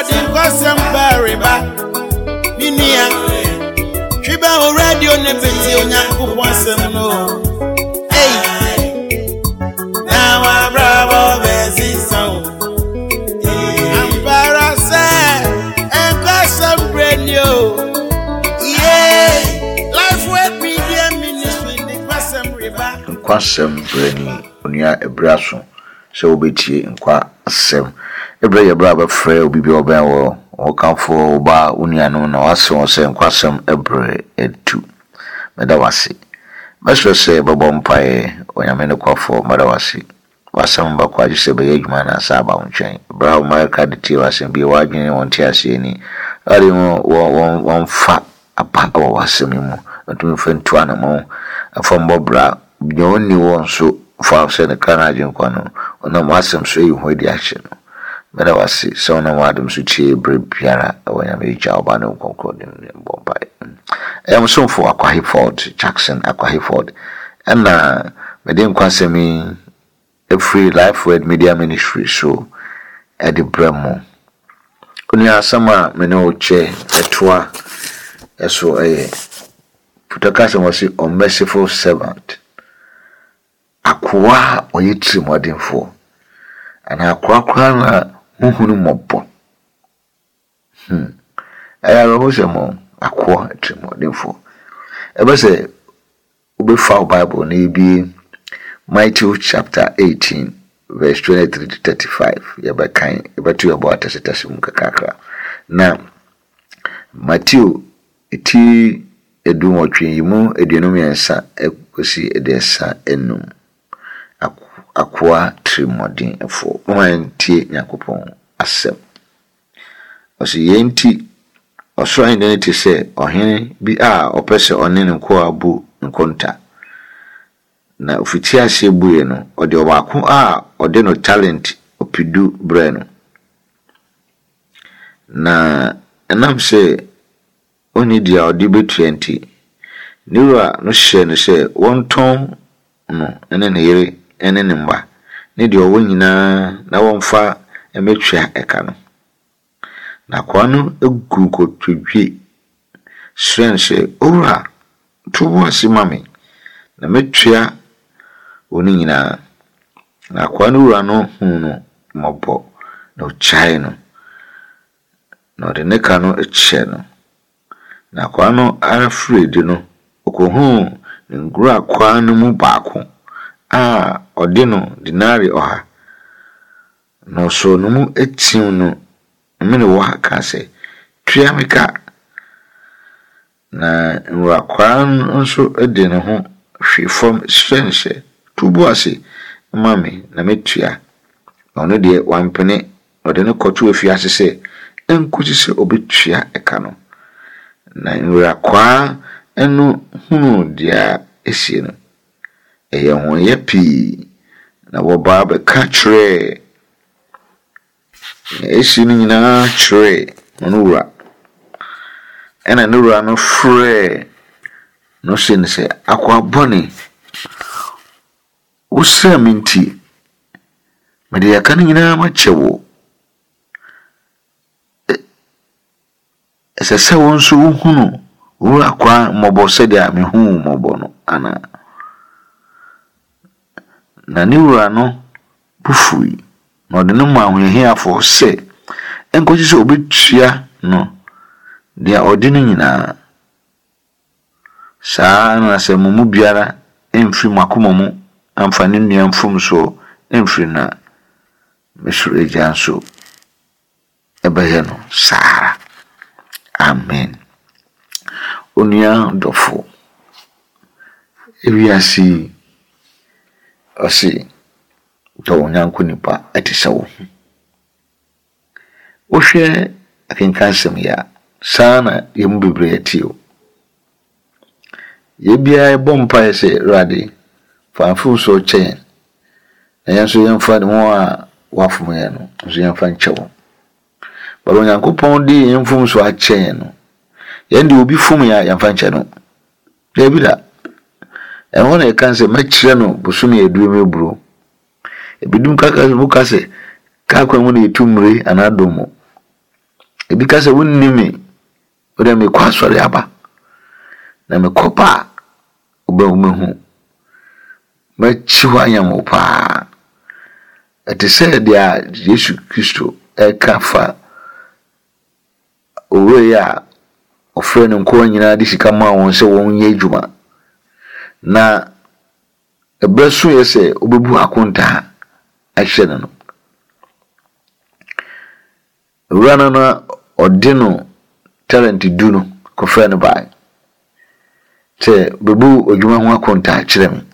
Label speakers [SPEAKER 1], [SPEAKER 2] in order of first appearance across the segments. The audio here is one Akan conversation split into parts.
[SPEAKER 1] the question very bad. Minia, Shiba already on the video, Yanko wants them no. Hey, now I'm bravo, Bessie song. I'm parasite and question brand new. Yeah, life with media ministry, the question river.
[SPEAKER 2] Question brand new, Ebraso. So be tea in qua sem. Every brother frail will be well. Or come for ba uniano no aso se nkwasem ebre etu medawasi mesho se babom pae onyame ne kwafo medawasi wasam ba kwaji se be adwuma na saba untwen bra ma ka de ti wasem bi wadwene won ti ase ni ari won fa apa wasem mu ntu fentu anamo afombo bra nyoni won so fa se ne kana ajin kwano ona wasem so yi hodi ahye no but I was so no Adam Suchi, Briara, when I made Jalbano Concord in Bombay. I am so for Aquahiford, Jackson, Aquahiford, and Madame Quasemi, a free life word media ministry show at the Bremo. Only a summer, Meno Che, a tour, so a Putacasa was a merciful servant. Aqua or you trim modern for, and Aqua. Uhunu mobo. Aya romo akwa etrimodefo. Ebe se ube fa Bible na bi Matthew chapter 18 verse 23 to 35. Yeba kan ebe tu yebo atasitasi mukakakra. Na Matthew eti edun otwe yimu eduenum yensa ekosi edesa enum. Aqua trimodin efo wantie yakopon asem osi yenti oso identity se ohene bi a opese onene nko abu nkonta na ofiti ase buye no ode obako a ode no talent opidu bre no na enam se oni dia ode be 20 niwa no hye no se wonton no ene ne yere ene ne mba ne de owo nyina na wonfa emetwa eka no na kwano egu ko twedwe srense ora tuwo asimami na metwa oni nyina na kwano ura no hunu mobo no chai no no de neka no eche no na kwano afredi no okohu ngura kwano mu baako odino dinari oha no so no mu etiu no mene wo aka se tuamika na nwakwa nso ede ne ho hwefom shense tubu ase mami na metua ono de wampene ode ne kotu afiase se enkuti se obetua eka no na nwakwa enu hunu dia esie no eye ho ye pi na wo ba be ka tre esi ni nyina tre onura ena nura no frɛ no sin se akwa boni usaminti mede yakana nyina machewo esese wonso hunu wo akwa mobo sede a mehu mobo no ana na niwura no bufui no de no ma hwehia fo se enkochi se obetua no dia odino nyina saa na se mumu biara emfiri makomomu amfani nua mfum so emfiri na mesuru ejanso ebehe no sara amen onia dofo ewiasi osi to nyanko nipa etisewo wo hwe akinkansem ya sana yemu bebre atio ye bia ebompa ese rade fanfu so chen na yanso yemfa de mo a wafum ye no so yemfa nchewo baro nyankopon di yemfum so a chen no yende obi fum ya yemfa nche no debida ehona ekanse machire no busumi eduru meburo ebidum kaka bukase ka kwa mu na etumre anadomo because wunni me ode me kwa sori aba na me kopa oba me hu ma chiwa yam pa ete say dia Yesu Kristo e kafa owe ya ofre no nko nyina de sika ma won se won ye adwuma na ebresu yese obebu akonta ahye no urana na odino talent du no ko frɛ no bai te bebu odwuma ho akonta kyerɛ me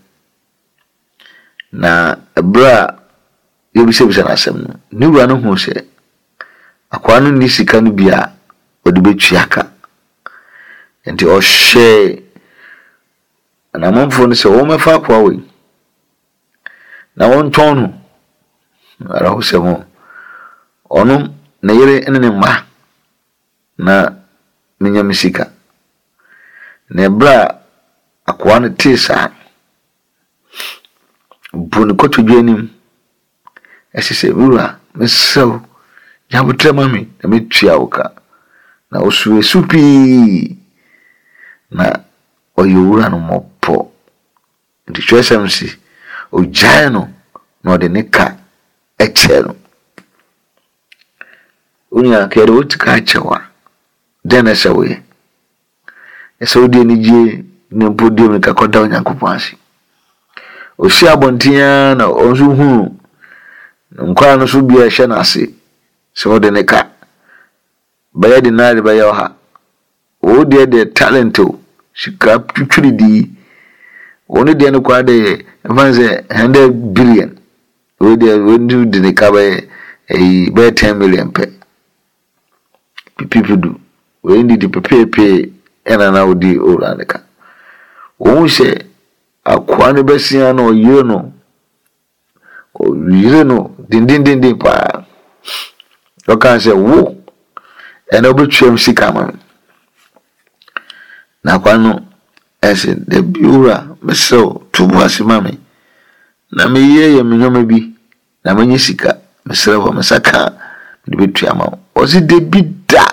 [SPEAKER 2] na ebra yebisebisa na asɛm no ni wura no hu sɛ akwa no ni sika no bia odi betuaka enti o hye na mamfo no sɛ wo mefa akwa we na won ton no ara ho sɛ mo ono na yere ene ma na menya misika na bra akwa no tesa bun ko tudwanim esise wura mesew nyabotre mami na metua woka na osuwe supi na oyura no mopo ndi chwesamsi ojae no na ode nika eche no unya kere wotika achewa dena sawe eso de ni je ne podium ka koda onyankopon ase osi abontia na onzu hu nkwa no so bia hye na ase so ode nika baya dinari baya ha o de talent o sika twitwiri di oni de no kwa de evanze 100 billion o de wondu de nika baya 10 million pe people do we need the pepe ena na odi oranika o se akwa ne besia na oye no o yire no din pa o kan se wo ena obetwem sika ma na kwa no ese de biura meso tubu asima me na me ye menyoma bi na menye sika mesere wo mesaka de betua ma o si de bida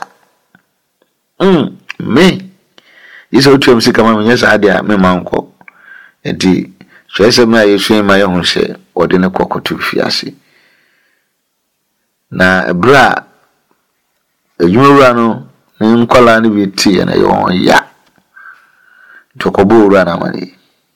[SPEAKER 2] me iso tuem sika ma menye sa dia me manko enti chwese ma yesu ma ye hu se ode ne kokoto fiase na bra ejumura no nkwala ne beti na yo ya tokobo ura na mani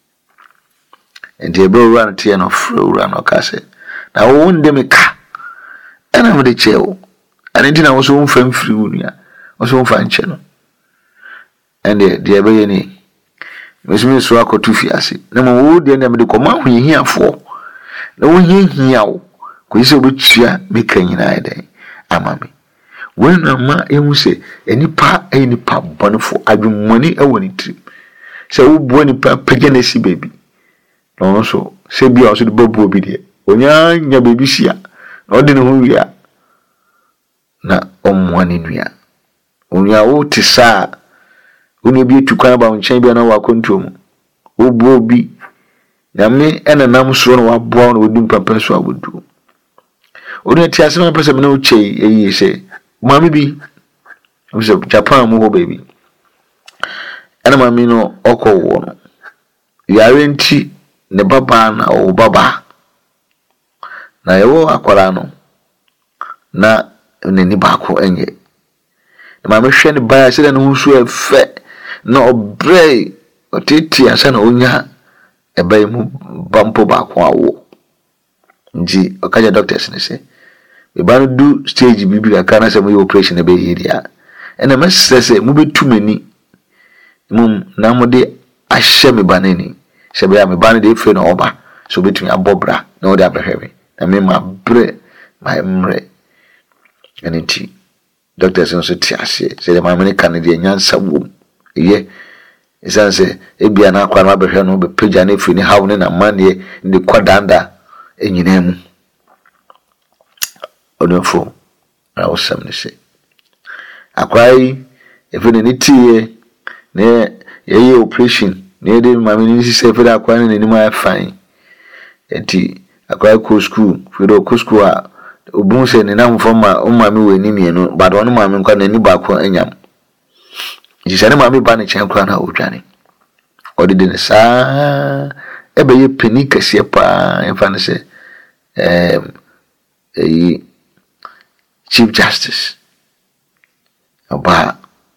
[SPEAKER 2] enti bro ura na tie no fro ura no kase na wo nde me ka ana me de chewo ani nti na wo so mfam firi unia wo so mfa nche no ende de be ye ni mesumi so akotu fiase na mo wo de na me de koma ho hiafo na wo hia wo ko ise obetua me kan nyina ede amame when ama emu se enipa enipa bonfo adwumoni ewoni tri se wo bo nipa pagana si baby no so se bia o so de babu obi de onya nya baby sia na odi ne ho wia na omwani nua onya wo tisa oni bi tukwan ba nchen bia na wakontom wo bo obi na me ena nam so no wabo na odi papa so abodu oni ti asema pese me na uche eyi se mami bi so Japan mo baby ana mami no okowo no yare nti ne baba na o baba na yewo akwara no na neni baako enye na mami hwe ne baya se na no so efe na obre otiti asa na onya ebe mu bampo baako awo nji okaja doctors ne se we ban do stage bibi aka na se mo operation e be area ena mesese mu betumani mum na mo de ahye me banani se be ya me ban de efe na oba so betumi abobra na o de abehwe na me ma bre my mre eniti doctors no so ti ase se de ma me kan de nyansa wom ye isanse ebia na akwa na abehwe no be pagya na efe ni hawo ne na mane ndi kwadanda enyinamu onofo na osam ne se akwai efene ni tie ne ye operation ne de mami ni se fe da akwai ne ni ma fine enti akwai ko school fi do ko school a Obu se ni na mfoma umami we ni mienu but onu mami nkwa na ni baako anyam. Jisane mami ba ne chen kra na odwane. Odide ne saa ebe ye peni kase pa emfa ne se Chief Justice Oba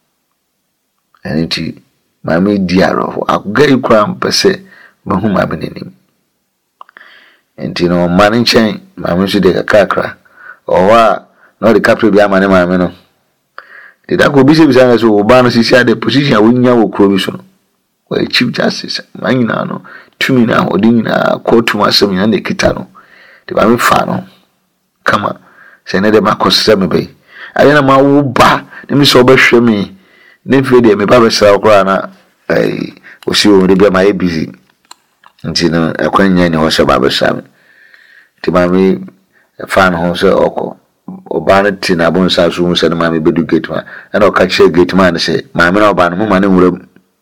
[SPEAKER 2] Aniti mami diaro akuga ikra mpese mahu mami nenim. Enti no mani chen mami so de kakra owa no de capture bia mani mami no. Did I go busy with us or ban sisi the position we nya wo kro bi so no. We Chief Justice manyina no tumi na odin na court to asem na de kita no. De ba me fa no. Kama se ne de makose me be. Aye na ma wo ba ne mi so obehwe me. Ne fi de me ba be sra okra na osi o de bia ma e busy. Nti no ekwanya ni ho se ba be sra me. Ti ma me fa no ho se okọ Obana tina bon sa so mu se na mame bedu gate man na o ka che gate man se mame na obana mu mane wuram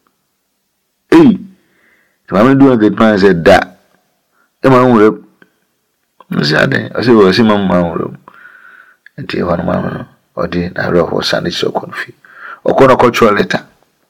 [SPEAKER 2] mame du gate man se da e ma wuram nsi ade o se wo se mame ma wuram enti e wonu mame no odi na ro ho sane so konfi okono ko cho letter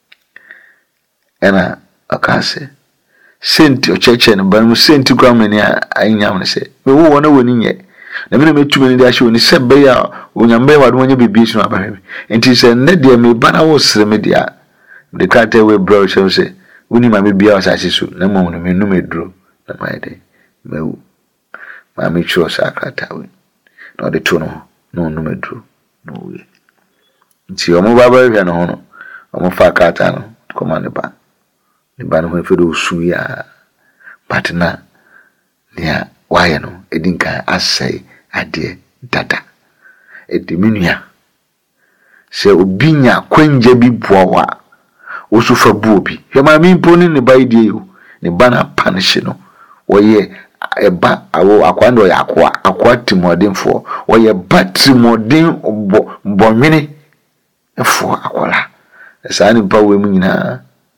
[SPEAKER 2] ena akase senti o cheche no ban mu senti kwa mani anyam ne se me wo wona woni nye na me metumi ni da show ni sebe ya onyambe wadu onye bibi so abahwe enti se ne de me bana wo sere me dia de kate we bro show se uni ma me bia osase so na mo no me nu medro na mai de mewu ma me chuo sakata we no de to no nu medro no we nti omo baba hwe no no omo fa kata no koma ne ba no ho fe do su ya partner nia why no edinka asai ade dada ediminia se obinya kwanje bi boawa osufa buobi hema mi mponi ne baidie yo ne bana panish no woye eba awo akwando ya akwa timodinfo woye batimodin bonwene efo akola sa ni pa we mu nyina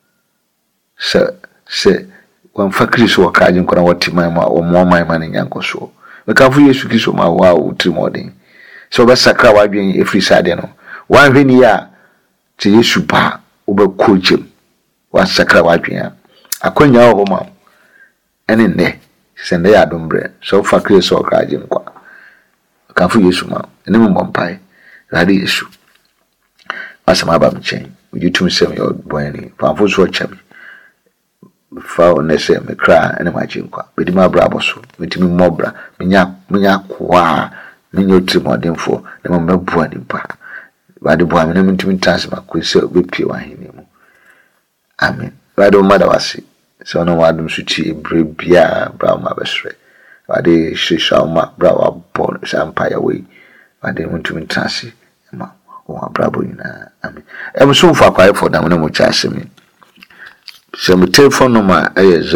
[SPEAKER 2] se wan fakri so wakaje nkora watima ma o mo ma ne nyankoso me ka fu Yesu Kristo ma wa utimodin so ba sakra wa dwen efri sade no wan hweni ya te Yesu pa oba kojem wa sakra wa dwen akonya ho ma ene ne sende ya dombre so fakri so wakaje nkwa ka fu Yesu ma ene mo mpai radi Yesu asama ba mchen ujutum sem yo boyani fa fu so chami fa onese me kra ene ma chinkwa bedi ma bra boso metimi mobra menya kwa menyo timodinfo ne mo mebua nipa bade bua me ne metimi tanse ma kwese obepie wa hini mu amen bade o mada wasi so no wadum suchi ebre bia bra ma besre bade shisha ma bra wa bon sampaya we bade metimi tanse ma o bra bo ina amen em so fa kwa for da mo chase me. So my telephone number is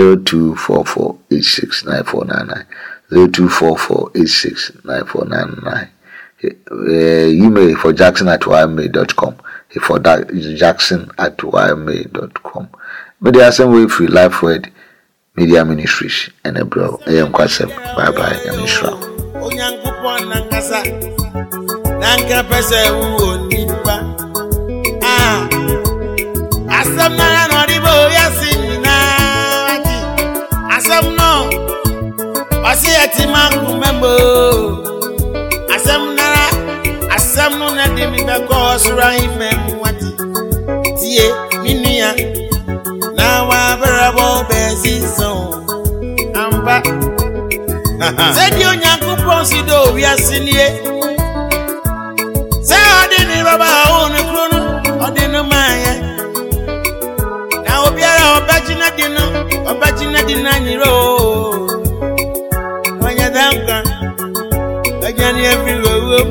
[SPEAKER 2] 0244869499 0244869499 email for jackson@ymail.com for jackson@ymail.com media same way free life word media ministries and a bro I am kwasem bye bye I'm Ishra
[SPEAKER 1] onyankopon nangasa nanga pese wo nipa asam na no ribo yasinina asam no wasi atima kumembo asam no na de mi ba ko sura ifem wati tie minia na wa brabo beziso amba sedi onyankopon sido wiasinie se odini baba onu krono odinu maya Obajina dina nyiro wanya danka ajani everywhere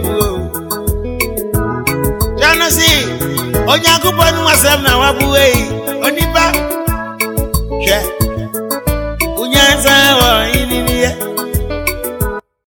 [SPEAKER 1] jana si onyankopon wasem na wabuwe onipa she unyanza wa